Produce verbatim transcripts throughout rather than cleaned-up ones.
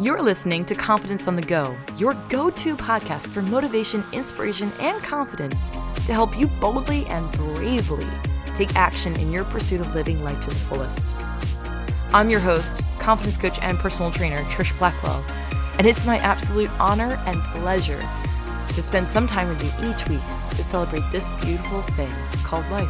You're listening to Confidence on the Go, your go-to podcast for motivation, inspiration, and confidence to help you boldly and bravely take action in your pursuit of living life to the fullest. I'm your host, confidence coach and personal trainer, Trish Blackwell, and it's my absolute honor and pleasure to spend some time with you each week to celebrate this beautiful thing called life.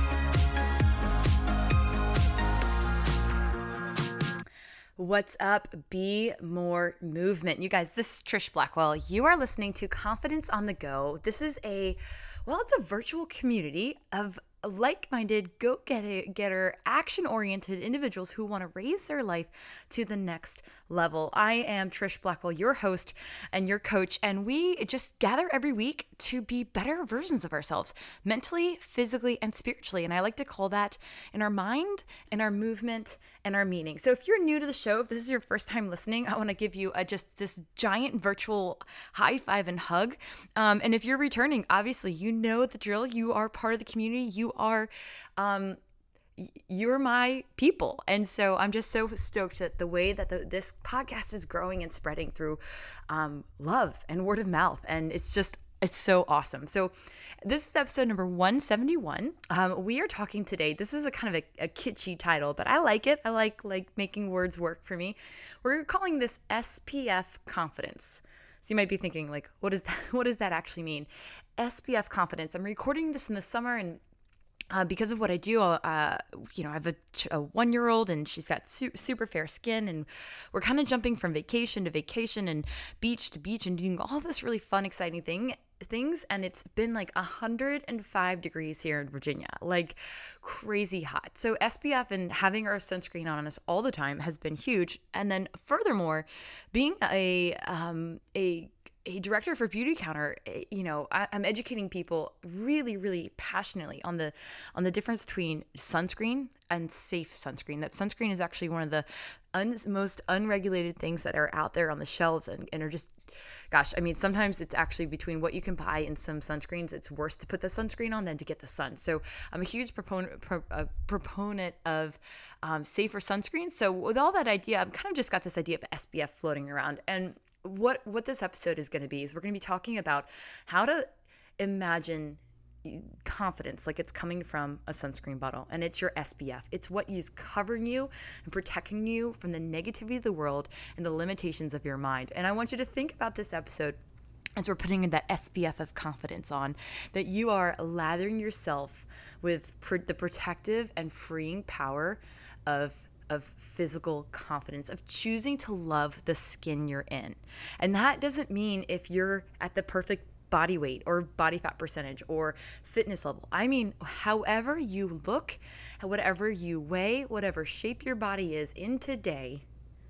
What's up? Be More Movement. You guys, this is Trish Blackwell. You are listening to Confidence on the Go. This is a, well, it's a virtual community of like-minded, go-getter, action-oriented individuals who want to raise their life to the next level. I am Trish Blackwell, your host and your coach, and we just gather every week to be better versions of ourselves, mentally, physically, and spiritually. And I like to call that in our mind, in our movement, and our meaning. So if you're new to the show, if this is your first time listening, I want to give you a, just this giant virtual high five and hug. Um, and if you're returning, obviously, you know the drill. You are part of the community. You are, um, you're my people. And so I'm just so stoked at the way that the, this podcast is growing and spreading through um, love and word of mouth. And it's just, it's so awesome. So this is episode number one seventy-one. Um, we are talking today. This is a kind of a, a kitschy title, but I like it. I like, like making words work for me. We're calling this S P F confidence. So you might be thinking like, what is that? What does that actually mean? S P F confidence. I'm recording this in the summer, and Uh, because of what I do, uh, you know, I have a, a one-year-old and she's got su- super fair skin, and we're kind of jumping from vacation to vacation and beach to beach and doing all this really fun, exciting thing things. And it's been like one hundred five degrees here in Virginia, like crazy hot. So S P F and having our sunscreen on us all the time has been huge. And then furthermore, being a um, a a director for Beauty Counter, you know, I, I'm educating people really, really passionately on the on the difference between sunscreen and safe sunscreen. That sunscreen is actually one of the un, most unregulated things that are out there on the shelves, and, and are just, gosh, I mean, sometimes it's actually between what you can buy in some sunscreens, it's worse to put the sunscreen on than to get the sun. So I'm a huge proponent pro, uh, proponent of um, safer sunscreens. So with all that idea, I've kind of just got this idea of S P F floating around. And What what this episode is going to be is we're going to be talking about how to imagine confidence like it's coming from a sunscreen bottle, and it's your S P F. It's what is covering you and protecting you from the negativity of the world and the limitations of your mind. And I want you to think about this episode as we're putting in that S P F of confidence on, that you are lathering yourself with pr- the protective and freeing power of of physical confidence, of choosing to love the skin you're in. And that doesn't mean if you're at the perfect body weight or body fat percentage or fitness level. I mean, however you look, whatever you weigh, whatever shape your body is in today,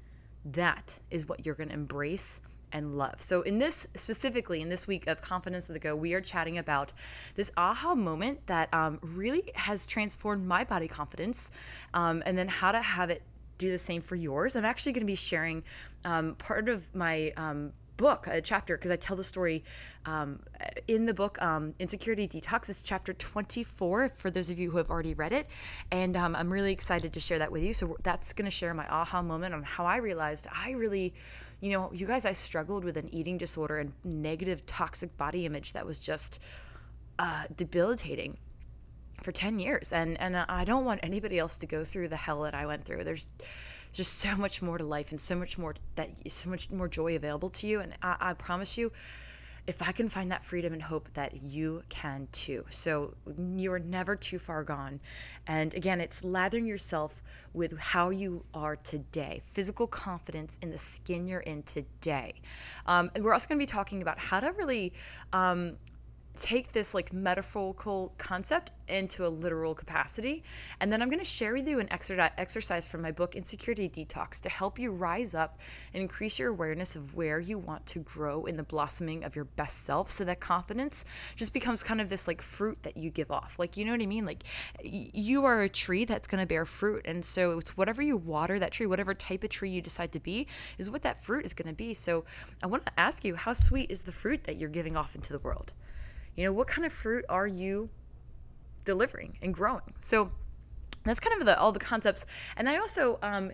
that is what you're going to embrace and love. So in this, specifically in this week of Confidence on the Go, we are chatting about this aha moment that um, really has transformed my body confidence, um, and then how to have it do the same for yours. I'm actually going to be sharing um, part of my um, book, a chapter, because I tell the story um, in the book, um, Insecurity Detox. It's chapter twenty-four for those of you who have already read it. And um, I'm really excited to share that with you. So that's going to share my aha moment on how I realized I really, you know, you guys, I struggled with an eating disorder and negative toxic body image that was just uh, debilitating for ten years. And, and I don't want anybody else to go through the hell that I went through. There's just so much more to life and so much more that so much more joy available to you. And I, I promise you, if I can find that freedom and hope, that you can too. So you're never too far gone. And again, it's lathering yourself with how you are today, physical confidence in the skin you're in today. Um, and we're also going to be talking about how to really um, take this like metaphorical concept into a literal capacity. And then I'm going to share with you an exercise from my book, Insecurity Detox, to help you rise up and increase your awareness of where you want to grow in the blossoming of your best self, so that confidence just becomes kind of this like fruit that you give off. Like, you know what I mean? Like y- you are a tree that's going to bear fruit. And so it's whatever you water that tree, whatever type of tree you decide to be, is what that fruit is going to be. So I want to ask you, how sweet is the fruit that you're giving off into the world? You know, what kind of fruit are you delivering and growing? So that's kind of the, all the concepts. And I also, um,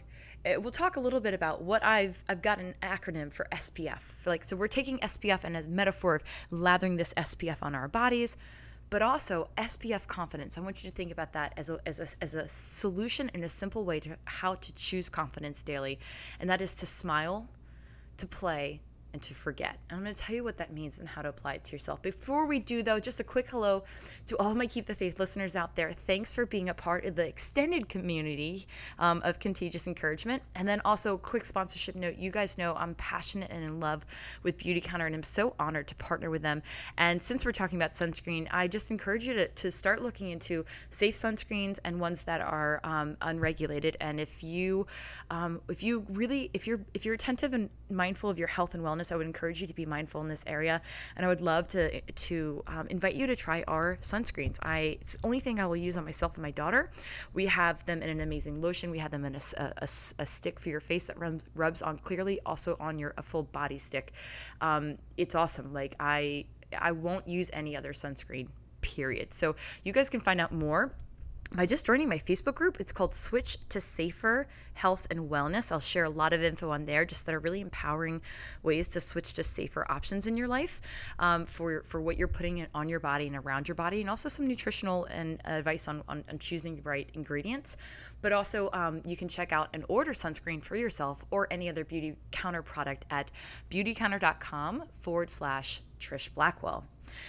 we'll talk a little bit about what I've I've got an acronym for S P F. Like, so we're taking S P F and as a metaphor of lathering this S P F on our bodies, but also S P F confidence. I want you to think about that as a, as a, as a solution and a simple way to how to choose confidence daily. And that is to smile, to play, and to forget. And I'm going to tell you what that means and how to apply it to yourself. Before we do, though, just a quick hello to all my Keep the Faith listeners out there. Thanks for being a part of the extended community um, of Contagious Encouragement. And then also, quick sponsorship note. You guys know I'm passionate and in love with Beautycounter, and I'm so honored to partner with them. And since we're talking about sunscreen, I just encourage you to, to start looking into safe sunscreens and ones that are um, unregulated. And if you, um, if you really, if you're, if you're attentive and mindful of your health and wellness, I would encourage you to be mindful in this area, and I would love to to um, invite you to try our sunscreens. I it's the only thing I will use on myself and my daughter. We have them in an amazing lotion. We have them in a, a, a stick for your face that rubs, rubs on clearly, also on your a full body stick. Um, it's awesome. Like I I won't use any other sunscreen, period. So you guys can find out more by just joining my Facebook group. It's called Switch to Safer Health and Wellness. I'll share a lot of info on there, just that are really empowering ways to switch to safer options in your life um, for for what you're putting on your body and around your body, and also some nutritional and advice on, on, on choosing the right ingredients. But also um, you can check out and order sunscreen for yourself or any other Beautycounter product at beautycounter.com forward slash Trish Blackwell.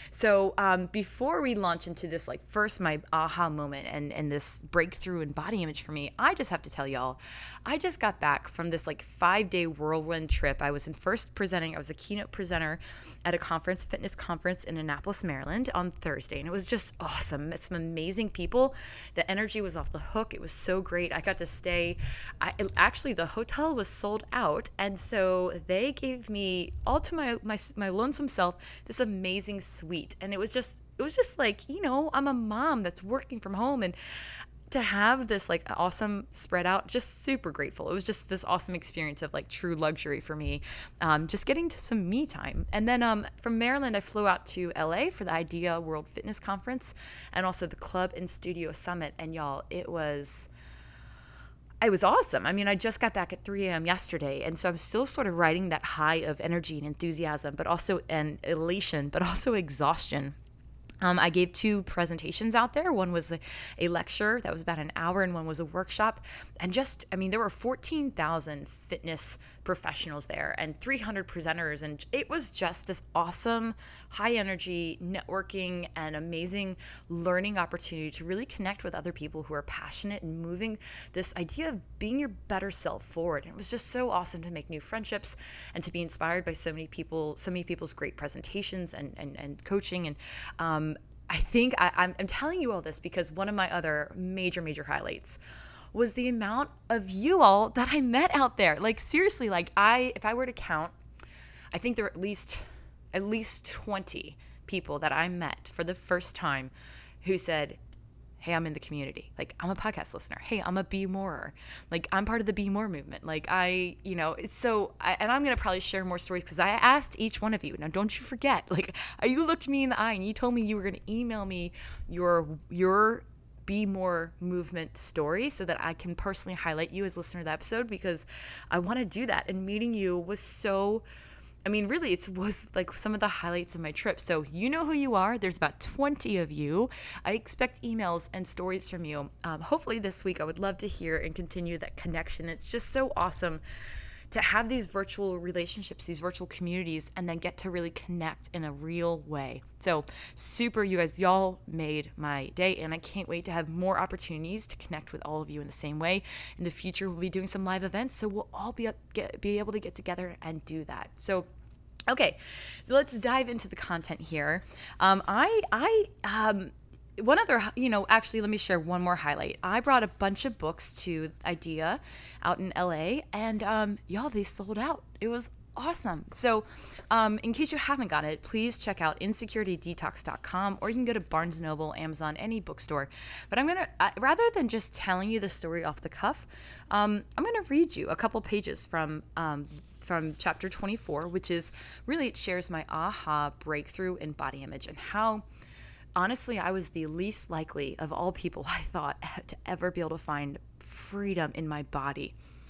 So um, before we launch into this, like first my aha moment and, and this breakthrough in body image for me, I just have to tell y'all, I just got back from this like five day whirlwind trip. I was in first presenting, I was a keynote presenter at a conference, fitness conference in Annapolis, Maryland on Thursday. And it was just awesome. Met some amazing people. The energy was off the hook. It was so great. I got to stay, I actually the hotel was sold out. And so they gave me all to my, my, my lonesome self, this amazing suite. And it was just, it was just like, you know, I'm a mom that's working from home, and to have this like awesome spread out, just super grateful. It was just this awesome experience of like true luxury for me, um, just getting to some me time. And then um, from Maryland, I flew out to L A for the IDEA World Fitness Conference and also the Club and Studio Summit. And y'all, it was... It was awesome. I mean, I just got back at three a.m. yesterday, and so I'm still sort of riding that high of energy and enthusiasm, but also and elation, but also exhaustion. Um, I gave two presentations out there. One was a, a lecture that was about an hour, and one was a workshop. And just, I mean, there were fourteen thousand fitness professionals there and three hundred presenters. And it was just this awesome, high energy networking and amazing learning opportunity to really connect with other people who are passionate and moving this idea of being your better self forward. And it was just so awesome to make new friendships and to be inspired by so many people, so many people's great presentations and, and, and coaching. And, um, I think I, I'm, I'm telling you all this because one of my other major, major highlights was the amount of you all that I met out there. Like seriously, like I, if I were to count, I think there were at least, at least twenty people that I met for the first time who said, hey, I'm in the community. Like, I'm a podcast listener. Hey, I'm a Be Morer. Like, I'm part of the Be More movement. Like, I, you know, it's so, I, and I'm going to probably share more stories because I asked each one of you. Now, don't you forget, like, you looked me in the eye and you told me you were going to email me your, your Be More movement story so that I can personally highlight you as a listener to the episode, because I want to do that. And meeting you was so, I mean, really, it was like some of the highlights of my trip. So you know who you are. There's about twenty of you. I expect emails and stories from you. Um, hopefully this week, I would love to hear and continue that connection. It's just so awesome to have these virtual relationships, these virtual communities, and then get to really connect in a real way. So super, you guys, y'all made my day, and I can't wait to have more opportunities to connect with all of you in the same way. In the future, we'll be doing some live events, so we'll all be, get, be able to get together and do that. So okay, so let's dive into the content here. Um, I, I, um, one other, you know, actually, let me share one more highlight. I brought a bunch of books to IDEA out in L A, and um, y'all, they sold out. It was awesome. So um, in case you haven't got it, please check out insecurity detox dot com, or you can go to Barnes and Noble, Amazon, any bookstore. But I'm going to, uh, rather than just telling you the story off the cuff, um, I'm going to read you a couple pages from um, from chapter twenty-four, which is really, it shares my aha breakthrough in body image and how, honestly, I was the least likely of all people I thought to ever be able to find freedom in my body.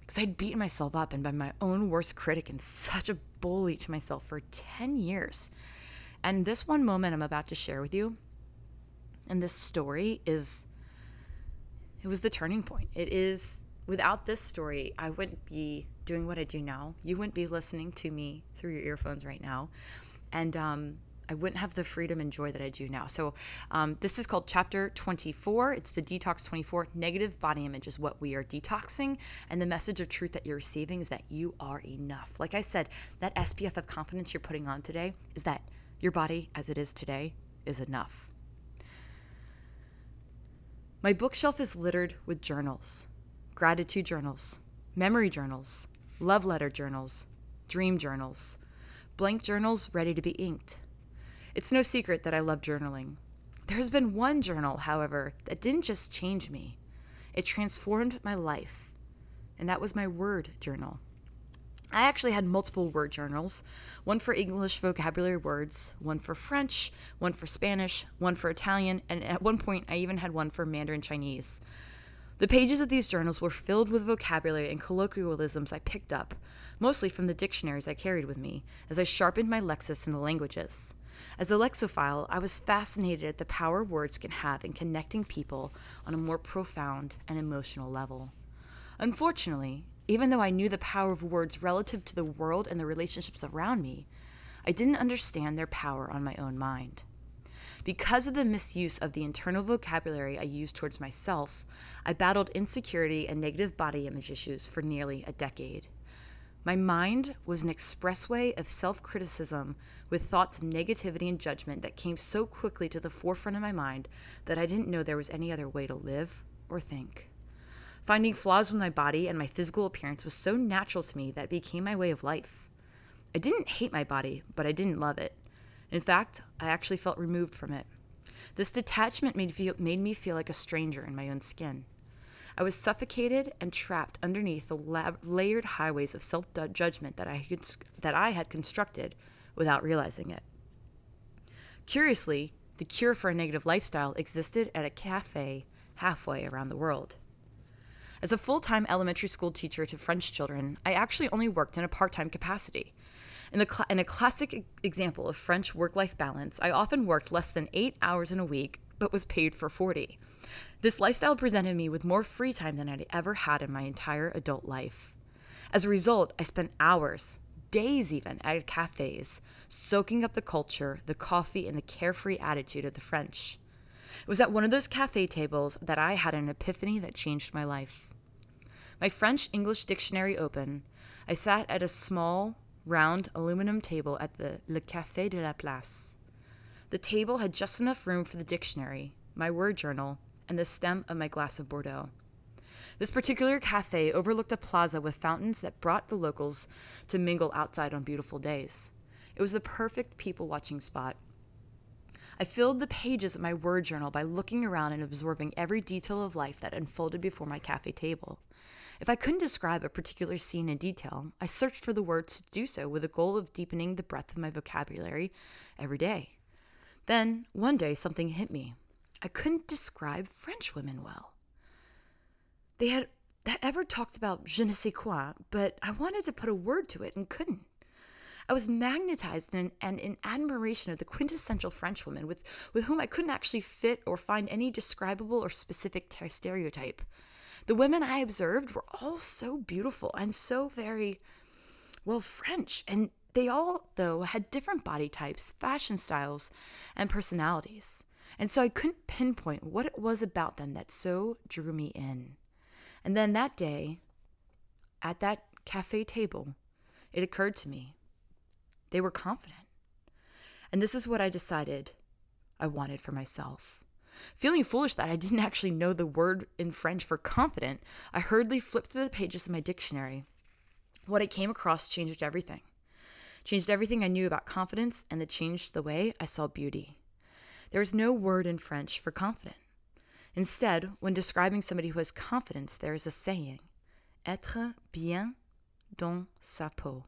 because I'd beaten myself up and been my own worst critic and such a bully to myself for ten years. And this one moment I'm about to share with you, and this story is, it was the turning point. It is, without this story, I wouldn't be doing what I do now. You wouldn't be listening to me through your earphones right now. And um, I wouldn't have the freedom and joy that I do now. So um, this is called chapter twenty-four. It's the Detox twenty-four. Negative body image is what we are detoxing. And the message of truth that you're receiving is that you are enough. Like I said, that S P F of confidence you're putting on today is that your body as it is today is enough. My bookshelf is littered with journals, gratitude journals, memory journals, love letter journals, dream journals, blank journals ready to be inked. It's no secret that I love journaling. There's been one journal, however, that didn't just change me. It transformed my life, and that was my word journal. I actually had multiple word journals, one for English vocabulary words, one for French, one for Spanish, one for Italian, and at one point I even had one for Mandarin Chinese. The pages of these journals were filled with vocabulary and colloquialisms I picked up, mostly from the dictionaries I carried with me, as I sharpened my lexis in the languages. As a lexophile, I was fascinated at the power words can have in connecting people on a more profound and emotional level. Unfortunately, even though I knew the power of words relative to the world and the relationships around me, I didn't understand their power on my own mind. Because of the misuse of the internal vocabulary I used towards myself, I battled insecurity and negative body image issues for nearly a decade. My mind was an expressway of self-criticism with thoughts of negativity and judgment that came so quickly to the forefront of my mind that I didn't know there was any other way to live or think. Finding flaws with my body and my physical appearance was so natural to me that it became my way of life. I didn't hate my body, but I didn't love it. In fact, I actually felt removed from it. This detachment made, feel, made me feel like a stranger in my own skin. I was suffocated and trapped underneath the lab, layered highways of self-judgment that I, had, that I had constructed without realizing it. Curiously, the cure for a negative lifestyle existed at a cafe halfway around the world. As a full-time elementary school teacher to French children, I actually only worked in a part-time capacity. In, the cl- in a classic example of French work-life balance, I often worked less than eight hours in a week, but was paid for forty. This lifestyle presented me with more free time than I'd ever had in my entire adult life. As a result, I spent hours, days even, at cafes, soaking up the culture, the coffee, and the carefree attitude of the French. It was at one of those cafe tables that I had an epiphany that changed my life. My French-English dictionary open, I sat at a small, round aluminum table at the Le Café de la Place. The table had just enough room for the dictionary, my word journal, and the stem of my glass of Bordeaux. This particular cafe overlooked a plaza with fountains that brought the locals to mingle outside on beautiful days. It was the perfect people-watching spot. I filled the pages of my word journal by looking around and absorbing every detail of life that unfolded before my cafe table. If I couldn't describe a particular scene in detail, I searched for the words to do so with the goal of deepening the breadth of my vocabulary every day. Then, one day, something hit me. I couldn't describe French women well. They had ever talked about je ne sais quoi, but I wanted to put a word to it and couldn't. I was magnetized in, and in admiration of the quintessential French woman with, with whom I couldn't actually fit or find any describable or specific ter- stereotype. The women I observed were all so beautiful and so very, well, French. And they all, though, had different body types, fashion styles, and personalities. And so I couldn't pinpoint what it was about them that so drew me in. And then that day, at that cafe table, it occurred to me. They were confident. And this is what I decided I wanted for myself. Feeling foolish that I didn't actually know the word in French for confident, I hurriedly flipped through the pages of my dictionary. What I came across changed everything. Changed everything I knew about confidence, and it changed the way I saw beauty. There is no word in French for confident. Instead, when describing somebody who has confidence, there is a saying, être bien dans sa peau.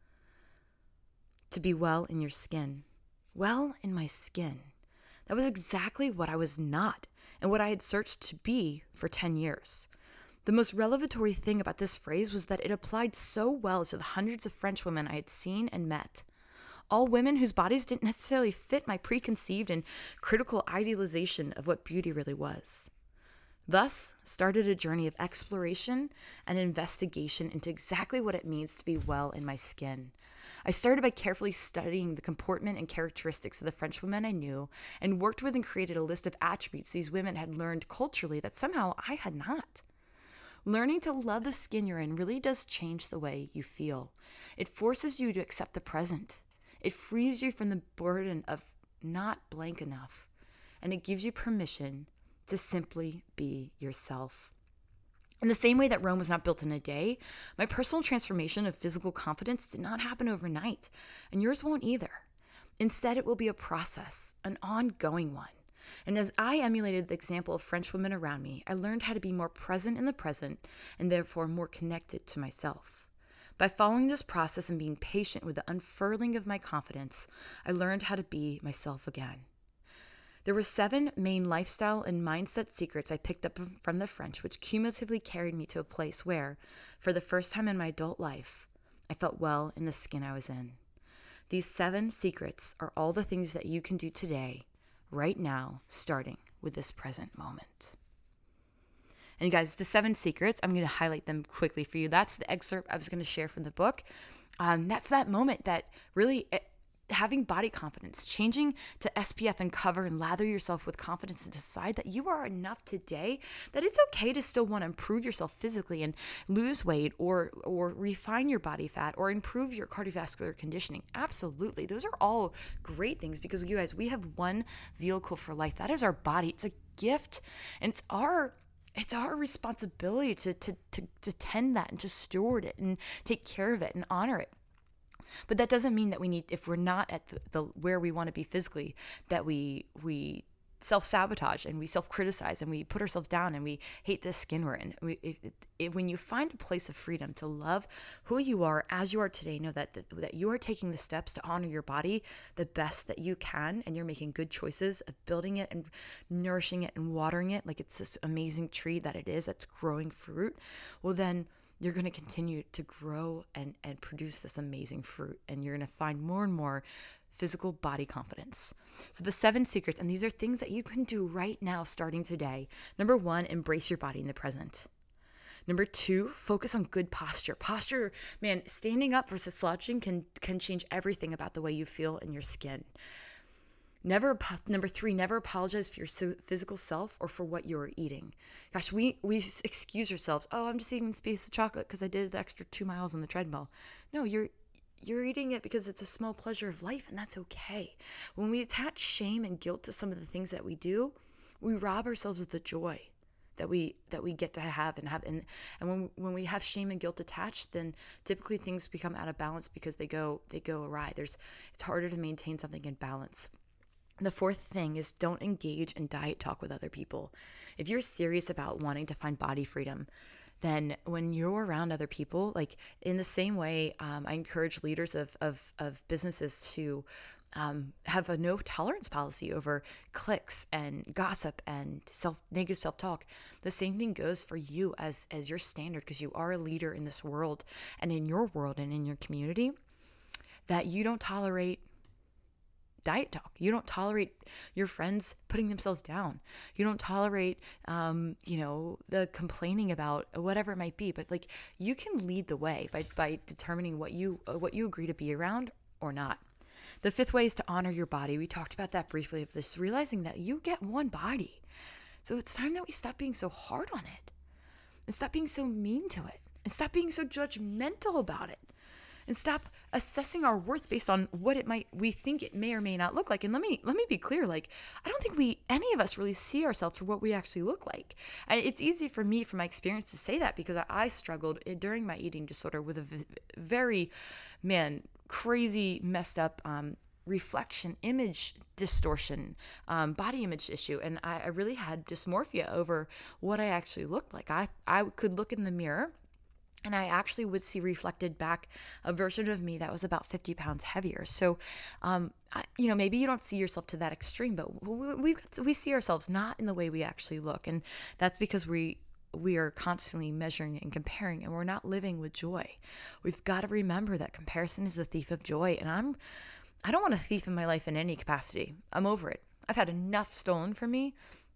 To be well in your skin. Well in my skin. That was exactly what I was not and what I had searched to be for ten years. The most revelatory thing about this phrase was that it applied so well to the hundreds of French women I had seen and met. All women whose bodies didn't necessarily fit my preconceived and critical idealization of what beauty really was. Thus started a journey of exploration and investigation into exactly what it means to be well in my skin. I started by carefully studying the comportment and characteristics of the French women I knew and worked with and created a list of attributes these women had learned culturally that somehow I had not. Learning to love the skin you're in really does change the way you feel. It forces you to accept the present. It frees you from the burden of not blank enough, and it gives you permission to simply be yourself. In the same way that Rome was not built in a day, my personal transformation of physical confidence did not happen overnight, and yours won't either. Instead, it will be a process, an ongoing one. And as I emulated the example of French women around me, I learned how to be more present in the present and therefore more connected to myself. By following this process and being patient with the unfurling of my confidence, I learned how to be myself again. There were seven main lifestyle and mindset secrets I picked up from the French, which cumulatively carried me to a place where, for the first time in my adult life, I felt well in the skin I was in. These seven secrets are all the things that you can do today, right now, starting with this present moment. And you guys, the seven secrets, I'm going to highlight them quickly for you. That's the excerpt I was going to share from the book. Um, that's that moment that really... It, having body confidence, changing to S P F and cover and lather yourself with confidence and decide that you are enough today, that it's okay to still want to improve yourself physically and lose weight or or refine your body fat or improve your cardiovascular conditioning. Absolutely. Those are all great things because you guys, we have one vehicle for life. That is our body. It's a gift and it's our It's our responsibility to, to, to, to tend that and to steward it and take care of it and honor it. But that doesn't mean that we need, if we're not at the, the where we want to be physically, that we we self-sabotage and we self-criticize and we put ourselves down and we hate the skin we're in. We, it, it, it, when you find a place of freedom to love who you are as you are today, know that, that that you are taking the steps to honor your body the best that you can, and you're making good choices of building it and nourishing it and watering it like it's this amazing tree that it is that's growing fruit. Well, then you're going to continue to grow and, and produce this amazing fruit, and you're going to find more and more physical body confidence. So the seven secrets, and these are things that you can do right now starting today. Number one, embrace your body in the present. Number two, focus on good posture. Posture, man, standing up versus slouching can, can change everything about the way you feel in your skin. Never, number three, never apologize for your physical self or for what you're eating. Gosh, we, we excuse ourselves. Oh, I'm just eating this piece of chocolate because I did the extra two miles on the treadmill. No, you're, you're eating it because it's a small pleasure of life, and that's okay. When we attach shame and guilt to some of the things that we do, we rob ourselves of the joy that we, that we get to have and have. And, and when, when we have shame and guilt attached, then typically things become out of balance because they go, they go awry. There's, it's harder to maintain something in balance. The fourth thing is don't engage in diet talk with other people. If you're serious about wanting to find body freedom, then when you're around other people, like in the same way, um, I encourage leaders of, of, of businesses to um, have a no tolerance policy over clicks and gossip and self negative self-talk. The same thing goes for you as, as your standard, because you are a leader in this world and in your world and in your community, that you don't tolerate diet talk. You don't tolerate your friends putting themselves down. You don't tolerate, um, you know, the complaining about whatever it might be. But like, you can lead the way by by determining what you uh, what you agree to be around or not. The fifth way is to honor your body. We talked about that briefly. Of this, realizing that you get one body, so it's time that we stop being so hard on it, and stop being so mean to it, and stop being so judgmental about it. And stop assessing our worth based on what it might, we think it may or may not look like. And let me, let me be clear. Like, I don't think we, any of us really see ourselves for what we actually look like. And it's easy for me, from my experience, to say that because I struggled during my eating disorder with a very, man, crazy, messed up, um, reflection, image distortion, um, body image issue. And I, I really had dysmorphia over what I actually looked like. I, I could look in the mirror and I actually would see reflected back a version of me that was about fifty pounds heavier. So, um, I, you know, maybe you don't see yourself to that extreme, but we, we we see ourselves not in the way we actually look, and that's because we we are constantly measuring and comparing, and we're not living with joy. We've got to remember that comparison is the thief of joy. And I'm, I don't want a thief in my life in any capacity. I'm over it. I've had enough stolen from me.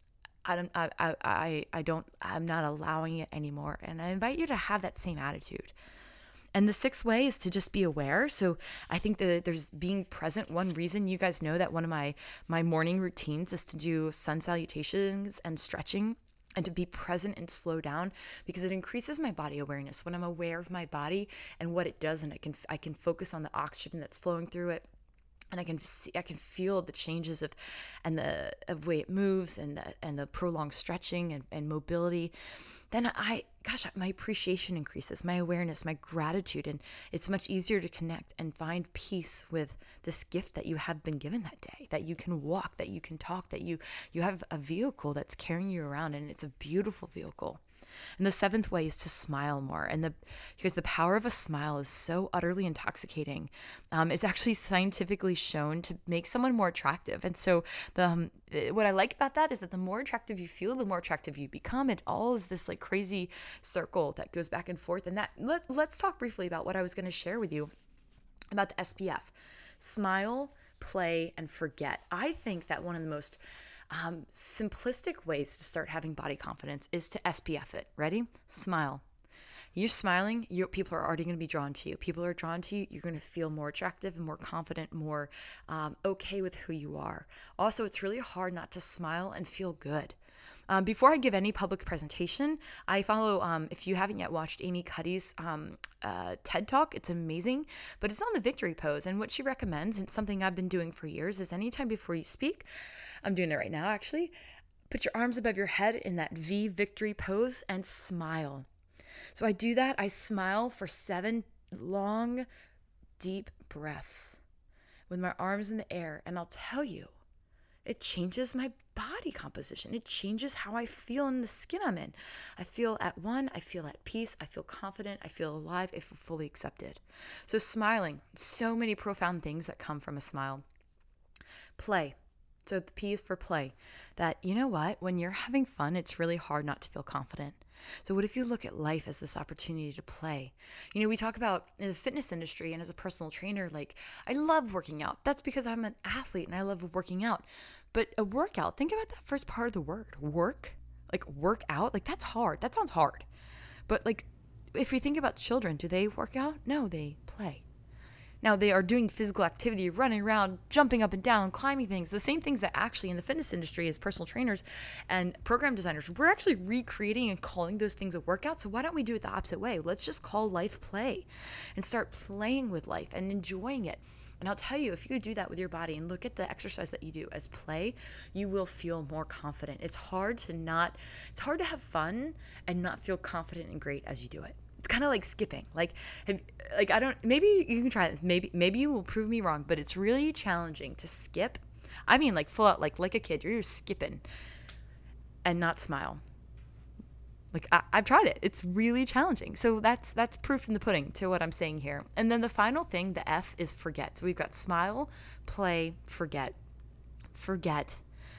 I don't, I, I, I, I don't, I'm not allowing it anymore. And I invite you to have that same attitude. And the sixth way is to just be aware. So I think that there's being present. One reason, you guys know that one of my, my morning routines is to do sun salutations and stretching, and to be present and slow down, because it increases my body awareness. When I'm aware of my body and what it does, and I can, I can focus on the oxygen that's flowing through it. And I can see, I can feel the changes of, and the of way it moves, and the and the prolonged stretching and, and mobility. Then I, gosh, my appreciation increases, my awareness, my gratitude, and it's much easier to connect and find peace with this gift that you have been given that day. That you can walk, that you can talk, that you you have a vehicle that's carrying you around, and it's a beautiful vehicle. And the seventh way is to smile more. And the because the power of a smile is so utterly intoxicating. Um, it's actually scientifically shown to make someone more attractive. And so the um, what I like about that is that the more attractive you feel, the more attractive you become. It all is this like crazy circle that goes back and forth. And that let, let's talk briefly about what I was going to share with you about the S P F. Smile, play, and forget. I think that one of the most Um, simplistic ways to start having body confidence is to S P F it. Ready? Smile. You're smiling, you people are already going to be drawn to you. People are drawn to you. You're going to feel more attractive and more confident, more um, okay with who you are. Also, it's really hard not to smile and feel good. Um, before I give any public presentation, I follow, um, if you haven't yet watched Amy Cuddy's um, uh, TED Talk, it's amazing, but it's on the victory pose. And what she recommends, and something I've been doing for years, is anytime before you speak, I'm doing it right now actually, put your arms above your head in that V victory pose and smile. So I do that. I smile for seven long, deep breaths with my arms in the air. And I'll tell you, it changes my body composition. It changes how I feel in the skin I'm in. I feel at one, I feel at peace, I feel confident, I feel alive, I feel fully accepted. So smiling, so many profound things that come from a smile. Play. So the P is for play. That, you know what, when you're having fun, it's really hard not to feel confident. So what if you look at life as this opportunity to play? You know, we talk about in the fitness industry, and as a personal trainer, like, I love working out. That's because I'm an athlete and I love working out. But a workout, think about that first part of the word, work, like work out, like that's hard. That sounds hard. But like, if you think about children, do they work out? No, they play. Now, they are doing physical activity, running around, jumping up and down, climbing things, the same things that actually in the fitness industry as personal trainers and program designers, we're actually recreating and calling those things a workout. So why don't we do it the opposite way? Let's just call life play and start playing with life and enjoying it. And I'll tell you, if you do that with your body and look at the exercise that you do as play, you will feel more confident. It's hard to not, it's hard to have fun and not feel confident and great as you do it. It's kind of like skipping. Like, have, like I don't. Maybe you can try this. Maybe, maybe you will prove me wrong. But it's really challenging to skip. I mean, like full out, like like a kid. You're just skipping, and not smile. Like I, I've tried it. It's really challenging. So that's that's proof in the pudding to what I'm saying here. And then the final thing, the F, is forget. So we've got smile, play, forget, forget.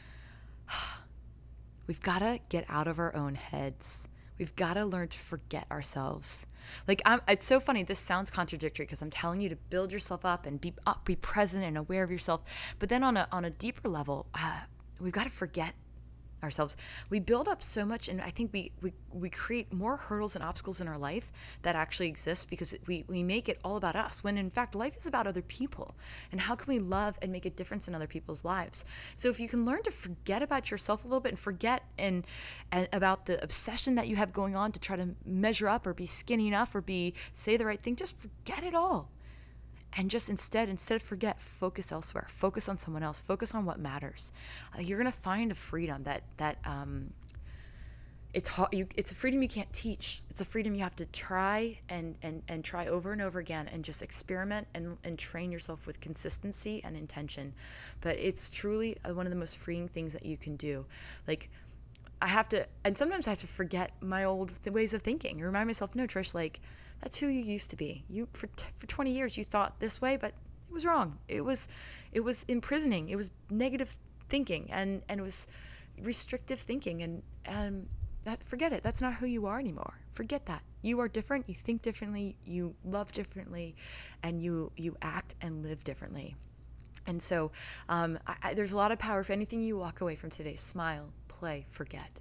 We've got to get out of our own heads. We've got to learn to forget ourselves. Like, I'm, it's so funny. This sounds contradictory because I'm telling you to build yourself up and be up, be present and aware of yourself. But then on a on a deeper level, uh, we've got to forget ourselves. We build up so much, and I think we we we create more hurdles and obstacles in our life that actually exist because we we make it all about us, when in fact life is about other people, and how can we love and make a difference in other people's lives. So if you can learn to forget about yourself a little bit and forget and and about the obsession that you have going on to try to measure up or be skinny enough or be say the right thing, just forget it all. And just instead, instead of forget, focus elsewhere. Focus on someone else. Focus on what matters. Uh, you're gonna find a freedom that that um, it's hard. You, it's a freedom you can't teach. It's a freedom you have to try and and and try over and over again, and just experiment and and train yourself with consistency and intention. But it's truly one of the most freeing things that you can do. Like, I have to, and sometimes I have to forget my old th- ways of thinking. Remind myself, no, Trish, like, that's who you used to be. You for t- for twenty years you thought this way, but it was wrong. It was it was imprisoning. It was negative thinking, and and it was restrictive thinking, and and that forget it. That's not who you are anymore. Forget that. You are different. You think differently. You love differently, and you you act and live differently. And so um, I, I, there's a lot of power. If anything you walk away from today, smile, play, forget.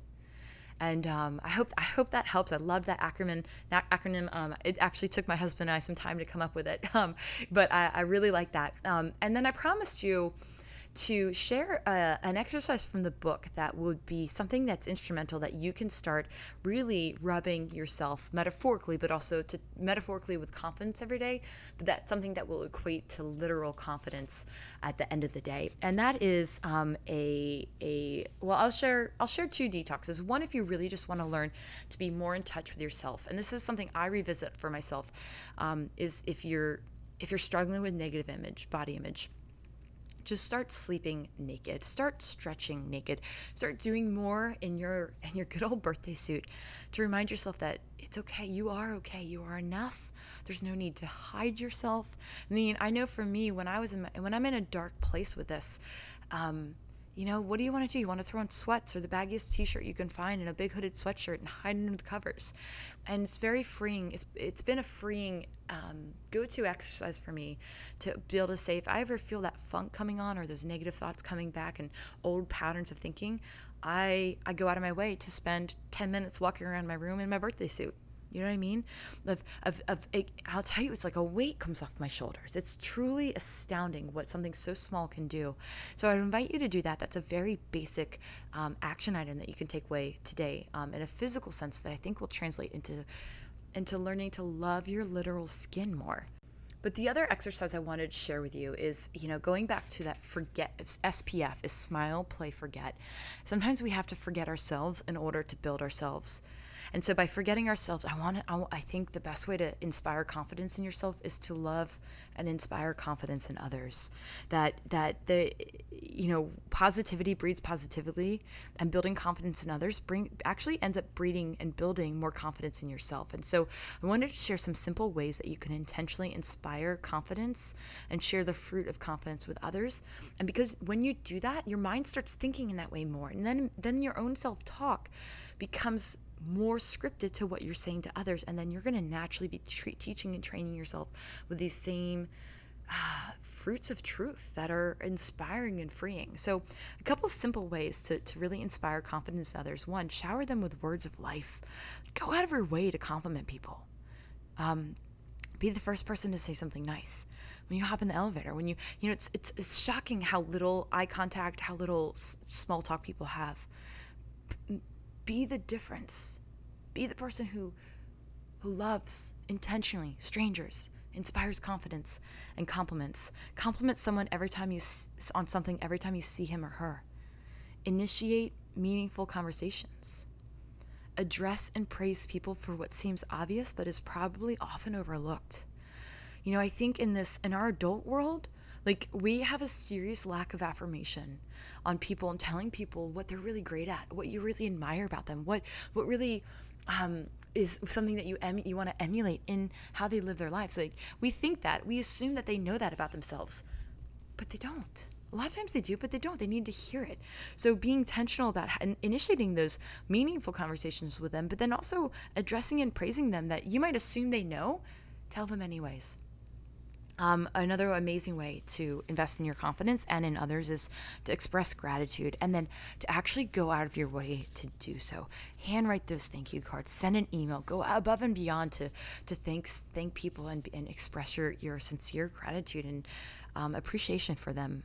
And um, I hope I hope that helps. I love that acronym. That acronym. Um, it actually took my husband and I some time to come up with it, um, but I, I really like that. Um, and then I promised you to share a, an exercise from the book that would be something that's instrumental, that you can start really rubbing yourself metaphorically, but also to metaphorically with confidence every day. But that's something that will equate to literal confidence at the end of the day. And that is um, a a well, I'll share I'll share two detoxes. One, if you really just want to learn to be more in touch with yourself, and this is something I revisit for myself, um, is if you're if you're struggling with negative image, body image. Just start sleeping naked. Start stretching naked. Start doing more in your in your good old birthday suit to remind yourself that it's okay. You are okay. You are enough. There's no need to hide yourself. I mean, I know for me, when I was in my, when I'm in a dark place with this, um, you know, what do you want to do? You want to throw on sweats or the baggiest t-shirt you can find and a big hooded sweatshirt and hide under the covers. And it's very freeing. It's It's been a freeing um, go-to exercise for me to be able to say, if I ever feel that funk coming on or those negative thoughts coming back and old patterns of thinking, I, I go out of my way to spend ten minutes walking around my room in my birthday suit. You know what I mean? Of, of, of, it, I'll tell you, it's like a weight comes off my shoulders. It's truly astounding what something so small can do. So I invite you to do that. That's a very basic um, action item that you can take away today um, in a physical sense that I think will translate into, into learning to love your literal skin more. But the other exercise I wanted to share with you is, you know, going back to that forget, S P F is smile, play, forget. Sometimes we have to forget ourselves in order to build ourselves. And so by forgetting ourselves, I want to, I, I think the best way to inspire confidence in yourself is to love and inspire confidence in others. That, that the, you know, positivity breeds positivity, and building confidence in others bring actually ends up breeding and building more confidence in yourself. And so I wanted to share some simple ways that you can intentionally inspire confidence and share the fruit of confidence with others. And because when you do that, your mind starts thinking in that way more. And then, then your own self-talk becomes more scripted to what you're saying to others, and then you're going to naturally be tre- teaching and training yourself with these same uh, fruits of truth that are inspiring and freeing. So a couple simple ways to, to really inspire confidence in others. One, shower them with words of life. Go out of your way to compliment people. Um, be the first person to say something nice when you hop in the elevator. When you, you know, it's it's, it's shocking how little eye contact, how little s- small talk people have. Be the difference. Be the person who who loves intentionally strangers, inspires confidence, and compliments. Compliment someone every time you s- on something every time you see him or her. Initiate meaningful conversations. Address and praise people for what seems obvious but is probably often overlooked. You know, I think in this in our adult world, like, we have a serious lack of affirmation on people and telling people what they're really great at, what you really admire about them, what what really um, is something that you em- you want to emulate in how they live their lives. Like, we think that, we assume that they know that about themselves, but they don't. A lot of times they do, but they don't. They need to hear it. So being intentional about initiating those meaningful conversations with them, but then also addressing and praising them that you might assume they know, tell them anyways. Um, another amazing way to invest in your confidence and in others is to express gratitude, and then to actually go out of your way to do so. Handwrite those thank you cards, send an email, go above and beyond to to thanks, thank people and, and express your, your sincere gratitude and um, appreciation for them.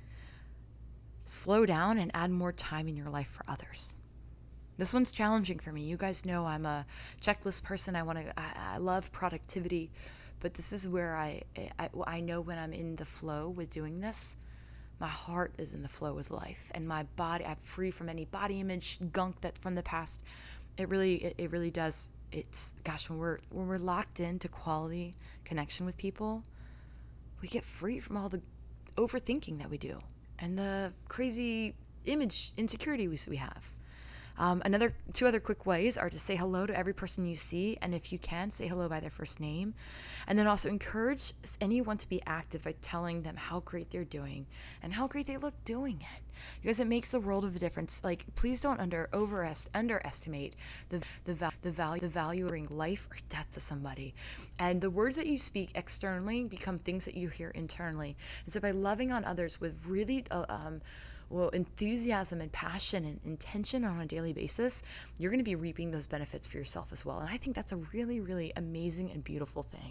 Slow down and add more time in your life for others. This one's challenging for me. You guys know I'm a checklist person. I want to. I, I love productivity. But this is where I, I I know when I'm in the flow with doing this, my heart is in the flow with life, and my body, I'm free from any body image gunk that from the past. It really it, it really does. It's gosh, when we're when we're locked into quality connection with people, we get free from all the overthinking that we do and the crazy image insecurity we we have. Um, another two other quick ways are to say hello to every person you see, and if you can, say hello by their first name. And then also encourage anyone to be active by telling them how great they're doing and how great they look doing it, because it makes the world of a difference. Like, please don't under overest underestimate the the val- the value the value of bringing life or death to somebody. And the words that you speak externally become things that you hear internally. And so by loving on others with really uh, um well, enthusiasm and passion and intention on a daily basis, you're going to be reaping those benefits for yourself as well. And I think that's a really, really amazing and beautiful thing.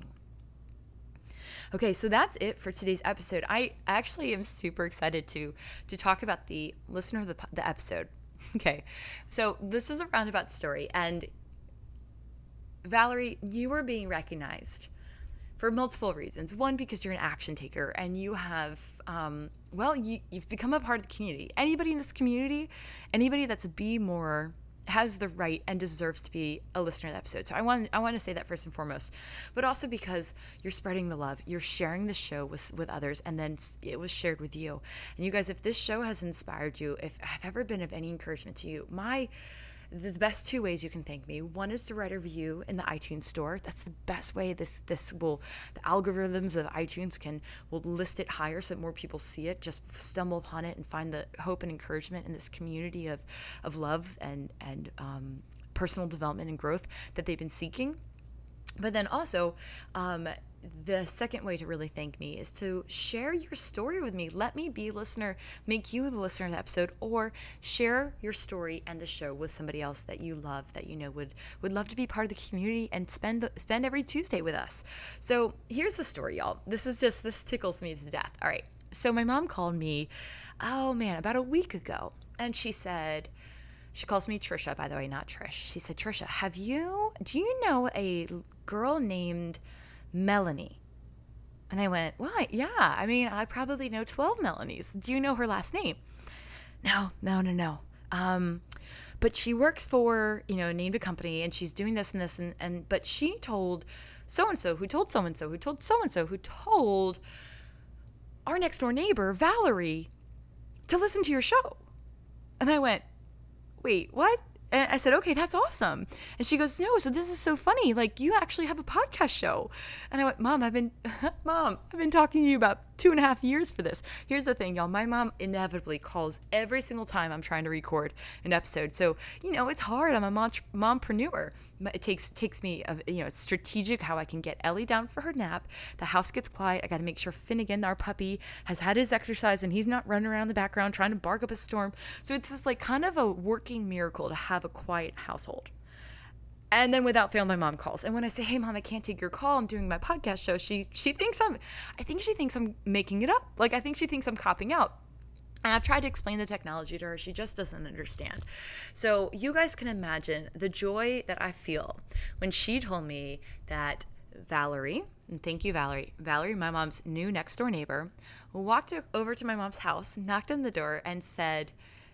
Okay, so that's it for today's episode. I actually am super excited to to talk about the listener of the, the episode. Okay, so this is a roundabout story. And Valerie, you are being recognized for multiple reasons. One, because you're an action taker and you have, um, well, you, you've become a part of the community. Anybody in this community, anybody that's a Be More, has the right and deserves to be a listener of the episode. So I want I want to say that first and foremost, but also because you're spreading the love, you're sharing the show with with others, and then it was shared with you. And you guys, if this show has inspired you, if I've ever been of any encouragement to you, my the best two ways you can thank me. One is to write a review in the iTunes store. That's the best way. This this will the algorithms of iTunes can will list it higher so that more people see it. Just stumble upon it and find the hope and encouragement in this community of of love and and um, personal development and growth that they've been seeking. But then also, um, the second way to really thank me is to share your story with me. Let me be a listener, make you the listener of the episode, or share your story and the show with somebody else that you love, that you know would would love to be part of the community and spend the, spend every Tuesday with us. So here's the story, y'all. This is just, this tickles me to death. All right. So my mom called me, oh man, about a week ago, and she said, she calls me Trisha, by the way, not Trish. She said, Trisha, have you, do you know a girl named Melanie? And I went, why? Yeah, I mean, I probably know twelve Melanies. Do you know her last name? No, no, no, no. Um, but she works for, you know, named a company, and she's doing this and this, and, and but she told so-and-so who told so-and-so who told so-and-so who told our next door neighbor, Valerie, to listen to your show. And I went, wait, what? And I said, okay, that's awesome. And she goes, no, so this is so funny. Like, you actually have a podcast show. And I went, Mom, I've been, Mom, I've been talking to you about two and a half years for this. Here's the thing, y'all. My mom inevitably calls every single time I'm trying to record an episode. So, you know, it's hard. I'm a mom- mompreneur. It takes takes me, a, you know, it's strategic how I can get Ellie down for her nap. The house gets quiet. I got to make sure Finnegan, our puppy, has had his exercise and he's not running around in the background trying to bark up a storm. So it's just like kind of a working miracle to have a quiet household. And then without fail, my mom calls. And when I say, hey, Mom, I can't take your call, I'm doing my podcast show, she she thinks I'm, I think she thinks I'm making it up. Like, I think she thinks I'm copping out. And I've tried to explain the technology to her. She just doesn't understand. So you guys can imagine the joy that I feel when she told me that Valerie, and thank you, Valerie, Valerie, my mom's new next door neighbor, walked over to my mom's house, knocked on the door, and said,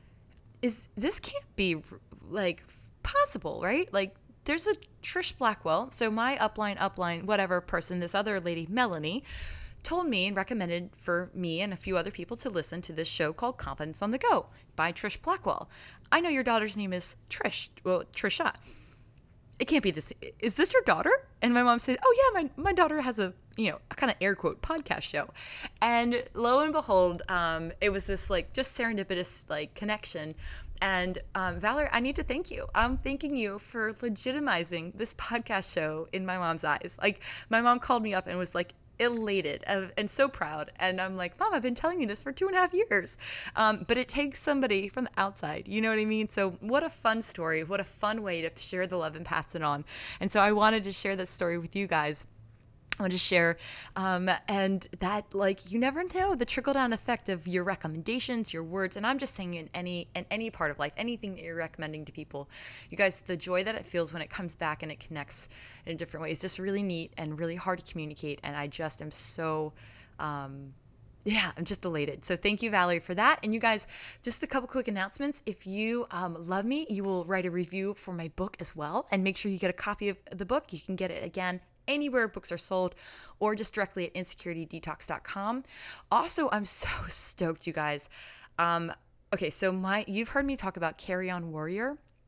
is this can't be like possible, right? Like, there's a Trish Blackwell. So my upline, upline, whatever person, this other lady, Melanie, told me and recommended for me and a few other people to listen to this show called Confidence on the Go by Trish Blackwell. I know your daughter's name is Trish. Well, Trisha. It can't be this. Is this your daughter? And my mom said, oh yeah, my, my daughter has a, you know, a kind of air quote podcast show. And lo and behold, um, it was this like just serendipitous like connection. And um, Valerie, I need to thank you. I'm thanking you for legitimizing this podcast show in my mom's eyes. Like, my mom called me up and was like, elated and so proud, and I'm like, Mom, I've been telling you this for two and a half years, um, but it takes somebody from the outside, you know what I mean? So what a fun story, what a fun way to share the love and pass it on. And so I wanted to share this story with you guys. I want to share, um, and that, like, you never know the trickle down effect of your recommendations, your words, and I'm just saying in any in any part of life, anything that you're recommending to people, you guys, the joy that it feels when it comes back and it connects in a different way is just really neat and really hard to communicate, and I just am so, um, yeah, I'm just elated. So thank you, Valerie, for that. And you guys, just a couple quick announcements. If you um, love me, you will write a review for my book as well, and make sure you get a copy of the book. You can get it again anywhere books are sold, or just directly at insecurity detox dot com. Also, I'm so stoked, you guys. Um, okay, so my you've heard me talk about Carry On Warrior.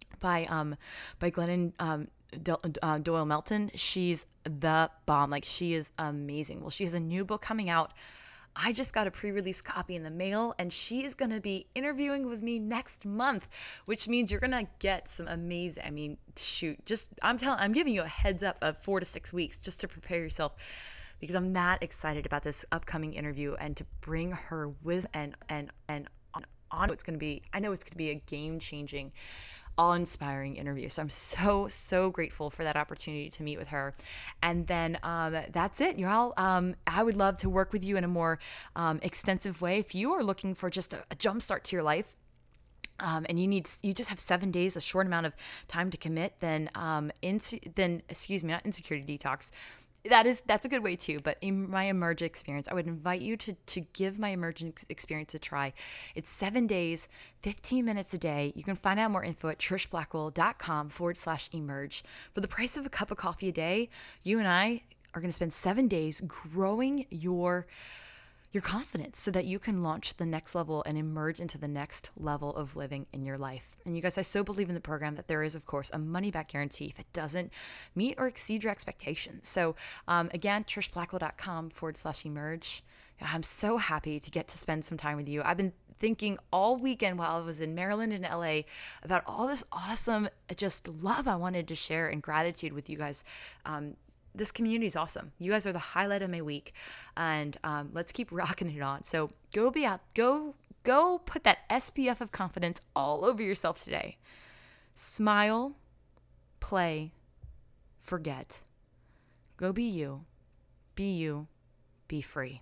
by um by Glennon um Do- uh, Doyle Melton. She's the bomb. Like, she is amazing. Well, she has a new book coming out. I just got a pre-release copy in the mail, and she is going to be interviewing with me next month, which means you're going to get some amazing, I mean, shoot, just, I'm telling, I'm giving you a heads up of four to six weeks just to prepare yourself, because I'm that excited about this upcoming interview and to bring her wisdom and, and, and on, on it's going to be, I know it's going to be a game-changing, awe-inspiring interview. So I'm so, so grateful for that opportunity to meet with her. And then um, that's it, y'all. Um, I would love to work with you in a more um, extensive way. If you are looking for just a, a jump start to your life, Um, and you need, you just have seven days, a short amount of time to commit, then, um, inse- then, excuse me, not insecurity detox. That is, that's a good way too. But in my Emerge experience, I would invite you to, to give my Emerge experience a try. It's seven days, fifteen minutes a day. You can find out more info at trishblackwell.com forward slash emerge. For the price of a cup of coffee a day, you and I are going to spend seven days growing your your confidence so that you can launch the next level and emerge into the next level of living in your life. And you guys, I so believe in the program that there is, of course, a money back guarantee if it doesn't meet or exceed your expectations. So um, again, trishblackwell.com forward slash emerge. I'm so happy to get to spend some time with you. I've been thinking all weekend while I was in Maryland and L A about all this awesome, just love I wanted to share and gratitude with you guys. Um, This community is awesome. You guys are the highlight of my week, and um, let's keep rocking it on. So go be out, go, go put that S P F of confidence all over yourself today. Smile, play, forget. Go be you, be you, be free.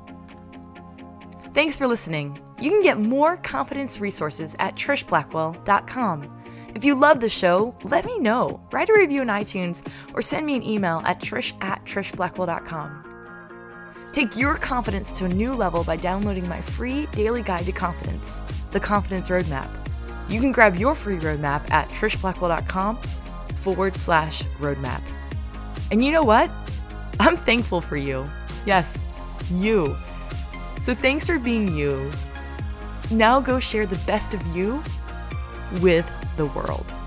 Thanks for listening. You can get more confidence resources at trish blackwell dot com. If you love the show, let me know. Write a review in iTunes or send me an email at trish at trish blackwell dot com. Take your confidence to a new level by downloading my free daily guide to confidence, the Confidence Roadmap. You can grab your free roadmap at trishblackwell.com forward slash roadmap. And you know what? I'm thankful for you. Yes, you. So thanks for being you. Now go share the best of you with the world.